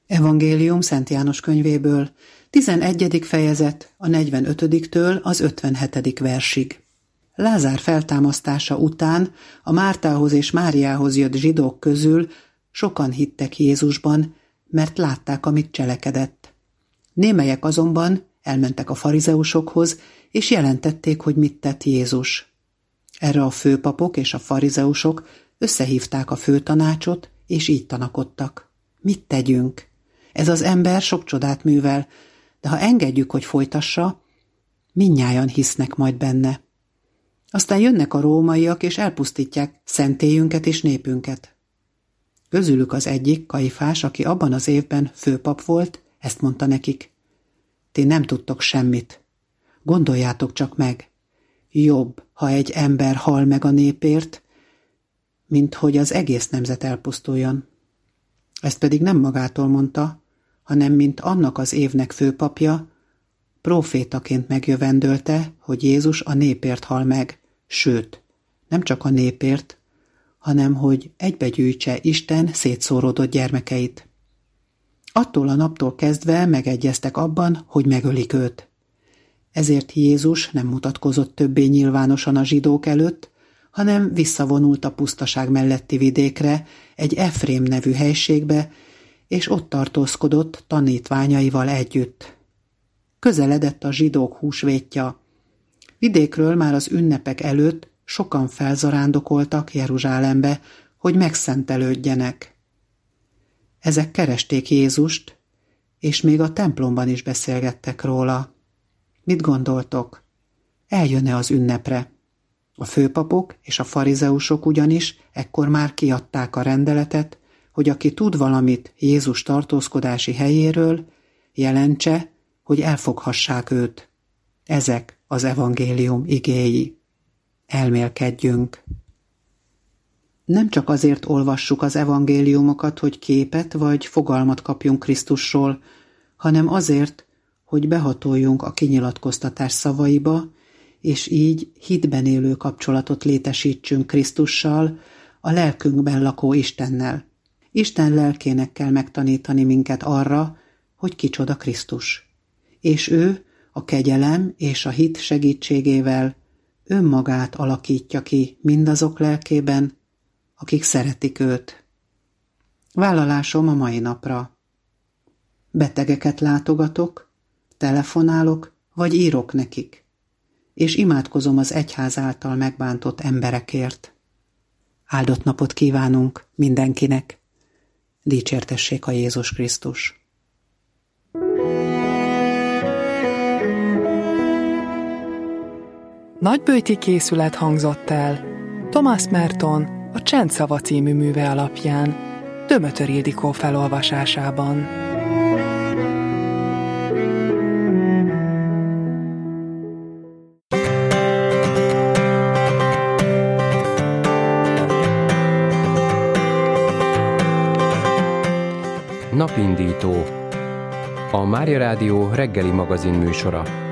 Evangélium Szent János könyvéből, 11. fejezet, a 45-től az 57. versig. Lázár feltámasztása után a Mártához és Máriához jött zsidók közül sokan hittek Jézusban, mert látták, amit cselekedett. Némelyek azonban elmentek a farizeusokhoz, és jelentették, hogy mit tett Jézus. Erre a főpapok és a farizeusok összehívták a főtanácsot, és így tanakodtak. Mit tegyünk? Ez az ember sok csodát művel, de ha engedjük, hogy folytassa, mindnyájan hisznek majd benne. Aztán jönnek a rómaiak, és elpusztítják szentélyünket és népünket. Közülük az egyik, Kajfás, aki abban az évben főpap volt, ezt mondta nekik: ti nem tudtok semmit. Gondoljátok csak meg. Jobb, ha egy ember hal meg a népért, mint hogy az egész nemzet elpusztuljon. Ezt pedig nem magától mondta, hanem mint annak az évnek főpapja, prófétaként megjövendölte, hogy Jézus a népért hal meg, sőt, nem csak a népért, hanem hogy egybegyűjtse Isten szétszóródott gyermekeit. Attól a naptól kezdve megegyeztek abban, hogy megölik őt. Ezért Jézus nem mutatkozott többé nyilvánosan a zsidók előtt, hanem visszavonult a pusztaság melletti vidékre, egy Efrém nevű helységbe, és ott tartózkodott tanítványaival együtt. Közeledett a zsidók húsvétja. Vidékről már az ünnepek előtt sokan felzarándokoltak Jeruzsálembe, hogy megszentelődjenek. Ezek keresték Jézust, és még a templomban is beszélgettek róla. Mit gondoltok? Eljön-e az ünnepre? A főpapok és a farizeusok ugyanis ekkor már kiadták a rendeletet, hogy aki tud valamit Jézus tartózkodási helyéről, jelentse, hogy elfoghassák őt. Ezek az evangélium igéi. Elmélkedjünk. Nem csak azért olvassuk az evangéliumokat, hogy képet vagy fogalmat kapjunk Krisztusról, hanem azért, hogy behatoljunk a kinyilatkoztatás szavaiba, és így hitben élő kapcsolatot létesítsünk Krisztussal, a lelkünkben lakó Istennel. Isten lelkének kell megtanítani minket arra, hogy kicsoda Krisztus. És ő a kegyelem és a hit segítségével önmagát alakítja ki mindazok lelkében, akik szeretik őt. Vállalásom a mai napra. Betegeket látogatok, telefonálok, vagy írok nekik, és imádkozom az egyház által megbántott emberekért. Áldott napot kívánunk mindenkinek. Dicsértessék a Jézus Krisztus. Nagyböjti készület hangzott el Thomas Merton a Csendszava című műve alapján, Dömötör Ildikó felolvasásában. Napindító, a Mária Rádió reggeli magazin műsora.